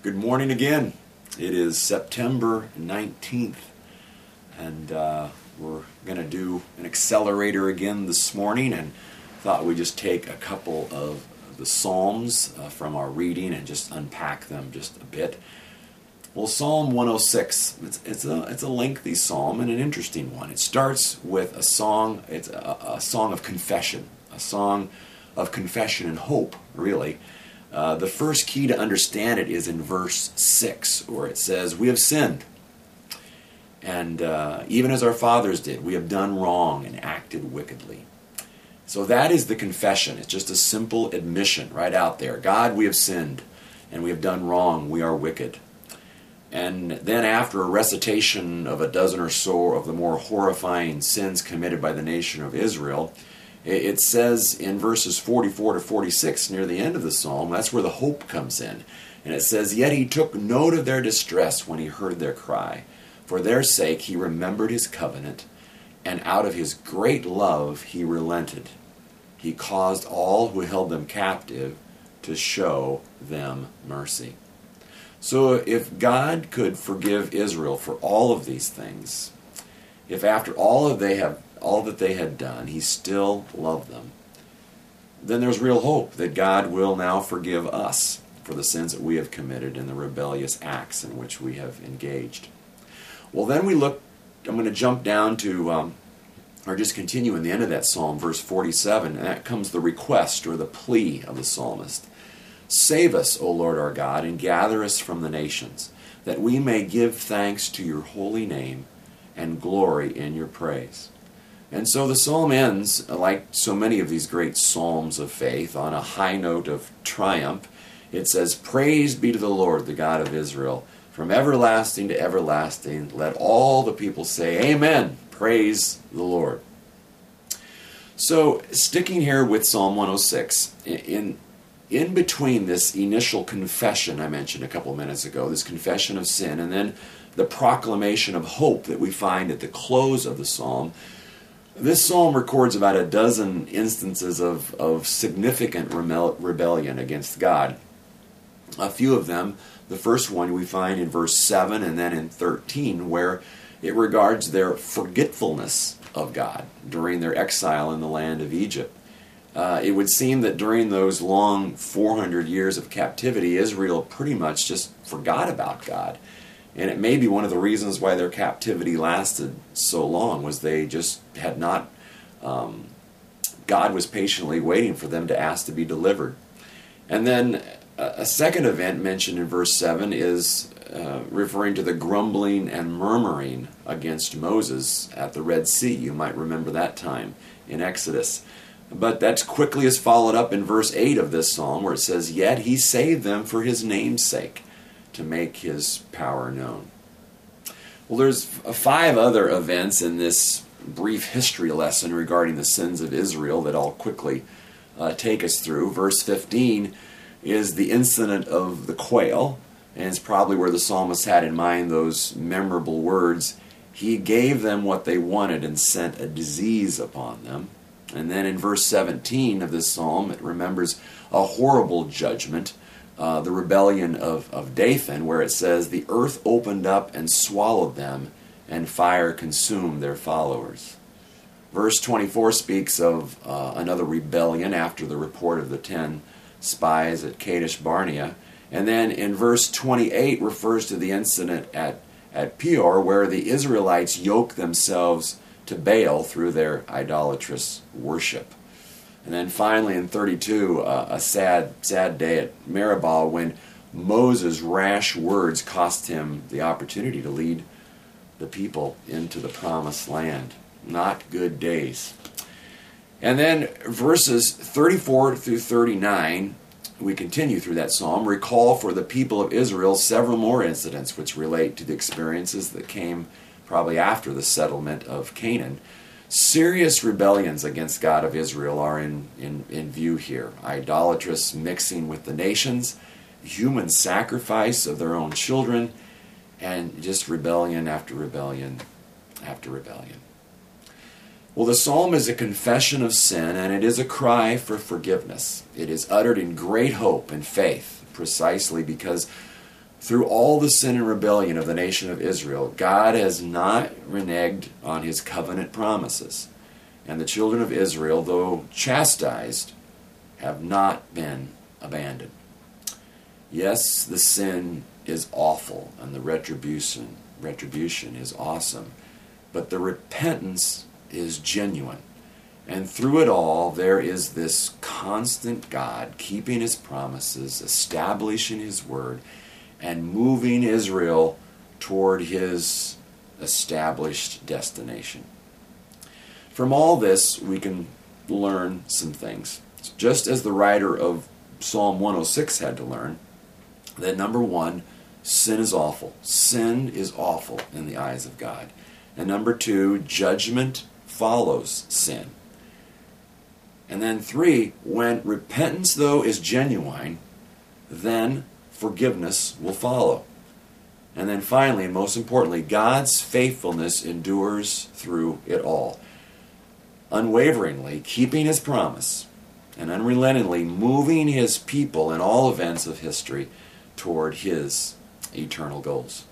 Good morning again. It is September 19th, and we're going to do an accelerator again this morning, and thought we'd just take a couple of the Psalms from our reading and just unpack them just a bit. Well, Psalm 106, it's a lengthy psalm and an interesting one. It starts with a song, it's a song of confession, and hope, really. The first key to understand it is in verse 6, where it says, "We have sinned, and even as our fathers did, we have done wrong and acted wickedly." So that is the confession. It's just a simple admission right out there. God, we have sinned, and we have done wrong. We are wicked. And then after a recitation of a dozen or so of the more horrifying sins committed by the nation of Israel, it says in verses 44 to 46, near the end of the psalm, that's where the hope comes in. And it says, "Yet he took note of their distress when he heard their cry. For their sake he remembered his covenant, and out of his great love he relented. He caused all who held them captive to show them mercy." So if God could forgive Israel for all of these things, if after all that they had done, he still loved them, then there's real hope that God will now forgive us for the sins that we have committed and the rebellious acts in which we have engaged. Well, then I'm going to jump down to, or just continue in the end of that psalm, verse 47, and that comes the request or the plea of the psalmist. "Save us, O Lord our God, and gather us from the nations, that we may give thanks to your holy name and glory in your praise." And so the psalm ends, like so many of these great psalms of faith, on a high note of triumph. It says, "Praise be to the Lord, the God of Israel, from everlasting to everlasting. Let all the people say, Amen. Praise the Lord." So, sticking here with Psalm 106, in between this initial confession I mentioned a couple minutes ago, this confession of sin, and then the proclamation of hope that we find at the close of the psalm, this psalm records about a dozen instances of significant rebellion against God. A few of them, the first one we find in verse 7 and then in 13, where it regards their forgetfulness of God during their exile in the land of Egypt. It would seem that during those long 400 years of captivity, Israel pretty much just forgot about God. And it may be one of the reasons why their captivity lasted so long, was they just had not, God was patiently waiting for them to ask to be delivered. And then a second event mentioned in verse 7 is referring to the grumbling and murmuring against Moses at the Red Sea. You might remember that time in Exodus. But that quickly is followed up in verse 8 of this psalm, where it says, "Yet he saved them for his name's sake, to make his power known." Well, there's 5 other events in this brief history lesson regarding the sins of Israel that I'll quickly take us through. Verse 15 is the incident of the quail, and it's probably where the psalmist had in mind those memorable words, "He gave them what they wanted and sent a disease upon them." And then in verse 17 of this psalm, it remembers a horrible judgment, the rebellion of Dathan, where it says, "The earth opened up and swallowed them, and fire consumed their followers." Verse 24 speaks of another rebellion after the report of the 10 spies at Kadesh Barnea. And then in verse 28 refers to the incident at Peor, where the Israelites yoked themselves to Baal through their idolatrous worship. And then finally in 32, a sad day at Meribah, when Moses' rash words cost him the opportunity to lead the people into the promised land. Not good days. And then verses 34 through 39, we continue through that psalm, recall for the people of Israel several more incidents which relate to the experiences that came probably after the settlement of Canaan. Serious rebellions against God of Israel are in view here. Idolatrous mixing with the nations, human sacrifice of their own children, and just rebellion after rebellion after rebellion. Well, the psalm is a confession of sin, and it is a cry for forgiveness. It is uttered in great hope and faith, precisely because Through all the sin and rebellion of the nation of Israel, God has not reneged on his covenant promises. And the children of Israel, though chastised, have not been abandoned. Yes, the sin is awful and the retribution is awesome, but the repentance is genuine. And through it all, there is this constant God keeping his promises, establishing his word, and moving Israel toward his established destination. From all this, we can learn some things. Just as the writer of Psalm 106 had to learn, that number one, sin is awful. Sin is awful in the eyes of God. And number two, judgment follows sin. And then three, when repentance, though, is genuine, then forgiveness will follow. And then finally, and most importantly, God's faithfulness endures through it all, unwaveringly keeping his promise and unrelentingly moving his people in all events of history toward his eternal goals.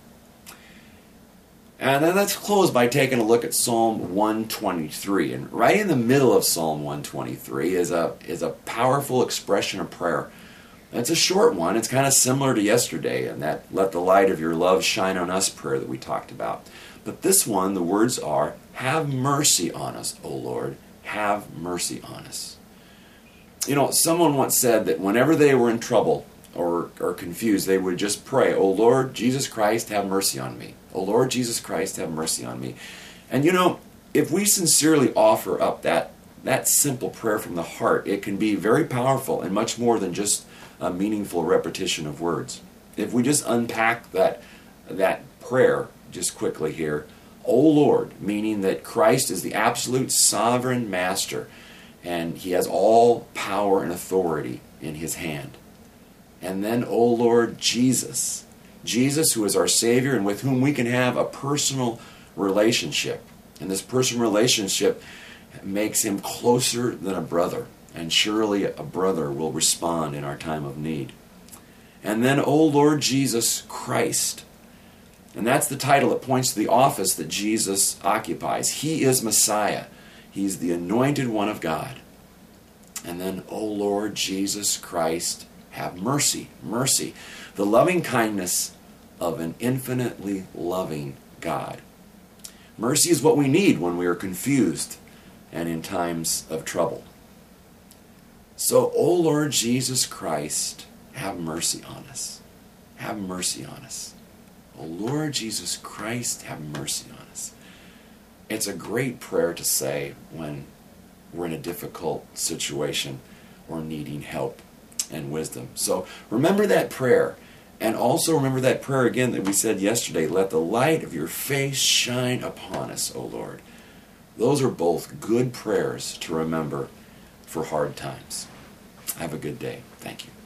And then let's close by taking a look at Psalm 123. And right in the middle of Psalm 123 is a powerful expression of prayer. It's a short one. It's kind of similar to yesterday, and that "let the light of your love shine on us" prayer that we talked about. But this one, the words are, "Have mercy on us, O Lord, have mercy on us." You know, someone once said that whenever they were in trouble or confused, they would just pray, "O Lord Jesus Christ, have mercy on me. O Lord Jesus Christ, have mercy on me." And you know, if we sincerely offer up that simple prayer from the heart, it can be very powerful and much more than just a meaningful repetition of words. If we just unpack that prayer just quickly here, "O Lord," meaning that Christ is the absolute sovereign master, and he has all power and authority in his hand. And then, "O Lord Jesus," Jesus, who is our Savior and with whom we can have a personal relationship. And this personal relationship makes him closer than a brother. And surely a brother will respond in our time of need. And then, "O Lord Jesus Christ." And that's the title that points to the office that Jesus occupies. He is Messiah. He's the anointed one of God. And then, "O Lord Jesus Christ, have mercy." Mercy. The loving kindness of an infinitely loving God. Mercy is what we need when we are confused and in times of trouble. So, "O Lord Jesus Christ, have mercy on us. Have mercy on us. O Lord Jesus Christ, have mercy on us." It's a great prayer to say when we're in a difficult situation or needing help and wisdom. So remember that prayer. And also remember that prayer again that we said yesterday, "Let the light of your face shine upon us, O Lord." Those are both good prayers to remember for hard times. Have a good day. Thank you.